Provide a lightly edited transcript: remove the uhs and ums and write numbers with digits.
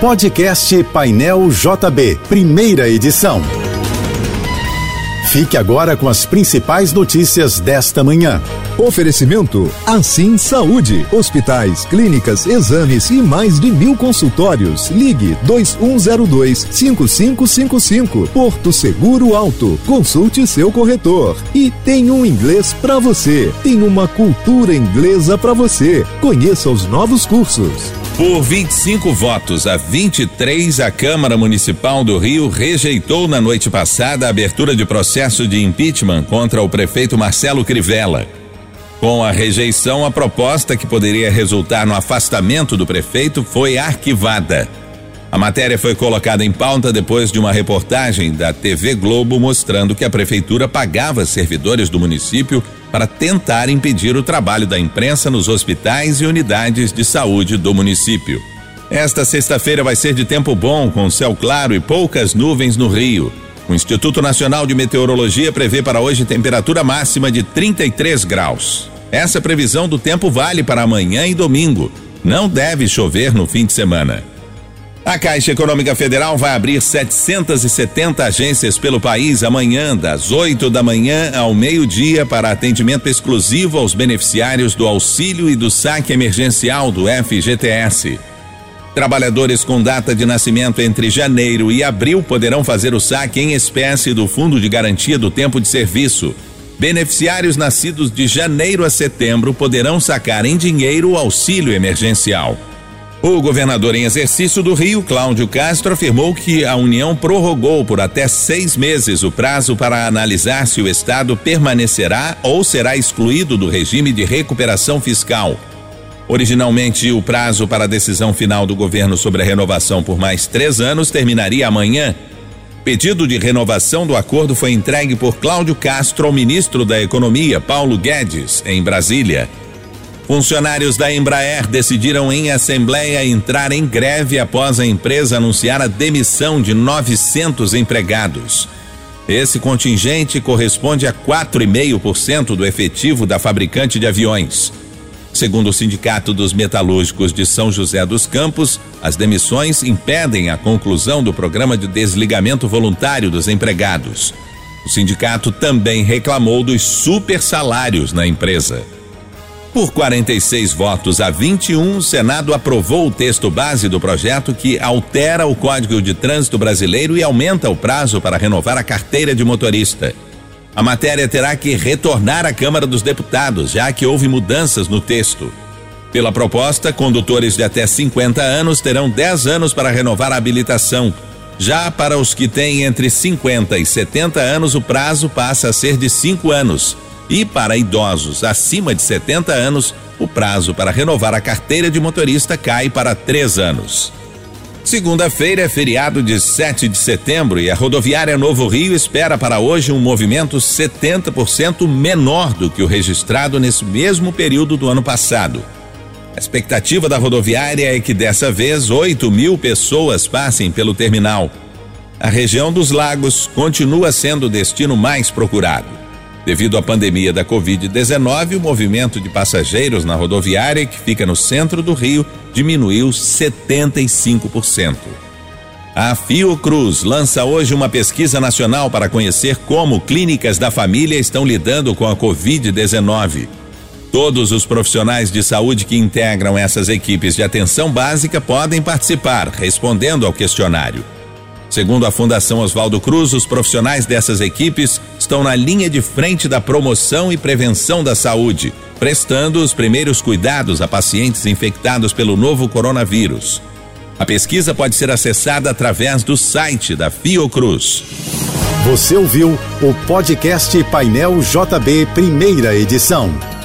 Podcast Painel JB, primeira edição. Fique agora com as principais notícias desta manhã. Oferecimento Assim Saúde, hospitais, clínicas, exames e mais de 1000 consultórios. Ligue 2102-5555. Porto Seguro Alto, consulte seu corretor. E tem um inglês para você, tem uma cultura inglesa para você. Conheça os novos cursos. Por 25 votos a 23, a Câmara Municipal do Rio rejeitou na noite passada a abertura de processo de impeachment contra o prefeito Marcelo Crivella. Com a rejeição, a proposta que poderia resultar no afastamento do prefeito foi arquivada. A matéria foi colocada em pauta depois de uma reportagem da TV Globo mostrando que a prefeitura pagava servidores do município para tentar impedir o trabalho da imprensa nos hospitais e unidades de saúde do município. Esta sexta-feira vai ser de tempo bom, com céu claro e poucas nuvens no Rio. O Instituto Nacional de Meteorologia prevê para hoje temperatura máxima de 33 graus. Essa previsão do tempo vale para amanhã e domingo. Não deve chover no fim de semana. A Caixa Econômica Federal vai abrir 770 agências pelo país amanhã, das 8 da manhã ao meio-dia, para atendimento exclusivo aos beneficiários do auxílio e do saque emergencial do FGTS. Trabalhadores com data de nascimento entre janeiro e abril poderão fazer o saque em espécie do Fundo de Garantia do Tempo de Serviço. Beneficiários nascidos de janeiro a setembro poderão sacar em dinheiro o auxílio emergencial. O governador em exercício do Rio, Cláudio Castro, afirmou que a União prorrogou por até 6 meses o prazo para analisar se o Estado permanecerá ou será excluído do regime de recuperação fiscal. Originalmente, o prazo para a decisão final do governo sobre a renovação por mais 3 anos terminaria amanhã. Pedido de renovação do acordo foi entregue por Cláudio Castro ao ministro da Economia, Paulo Guedes, em Brasília. Funcionários da Embraer decidiram em assembleia entrar em greve após a empresa anunciar a demissão de 900 empregados. Esse contingente corresponde a 4,5% do efetivo da fabricante de aviões. Segundo o Sindicato dos Metalúrgicos de São José dos Campos, as demissões impedem a conclusão do programa de desligamento voluntário dos empregados. O sindicato também reclamou dos supersalários na empresa. Por 46 votos a 21, o Senado aprovou o texto base do projeto que altera o Código de Trânsito Brasileiro e aumenta o prazo para renovar a carteira de motorista. A matéria terá que retornar à Câmara dos Deputados, já que houve mudanças no texto. Pela proposta, condutores de até 50 anos terão 10 anos para renovar a habilitação. Já para os que têm entre 50 e 70 anos, o prazo passa a ser de 5 anos. E para idosos acima de 70 anos, o prazo para renovar a carteira de motorista cai para 3 anos. Segunda-feira é feriado de 7 de setembro e a rodoviária Novo Rio espera para hoje um movimento 70% menor do que o registrado nesse mesmo período do ano passado. A expectativa da rodoviária é que dessa vez 8.000 pessoas passem pelo terminal. A região dos Lagos continua sendo o destino mais procurado. Devido à pandemia da Covid-19, o movimento de passageiros na rodoviária, que fica no centro do Rio, diminuiu 75%. A Fiocruz lança hoje uma pesquisa nacional para conhecer como clínicas da família estão lidando com a Covid-19. Todos os profissionais de saúde que integram essas equipes de atenção básica podem participar, respondendo ao questionário. Segundo a Fundação Oswaldo Cruz, os profissionais dessas equipes estão na linha de frente da promoção e prevenção da saúde, prestando os primeiros cuidados a pacientes infectados pelo novo coronavírus. A pesquisa pode ser acessada através do site da Fiocruz. Você ouviu o podcast Painel JB, primeira edição.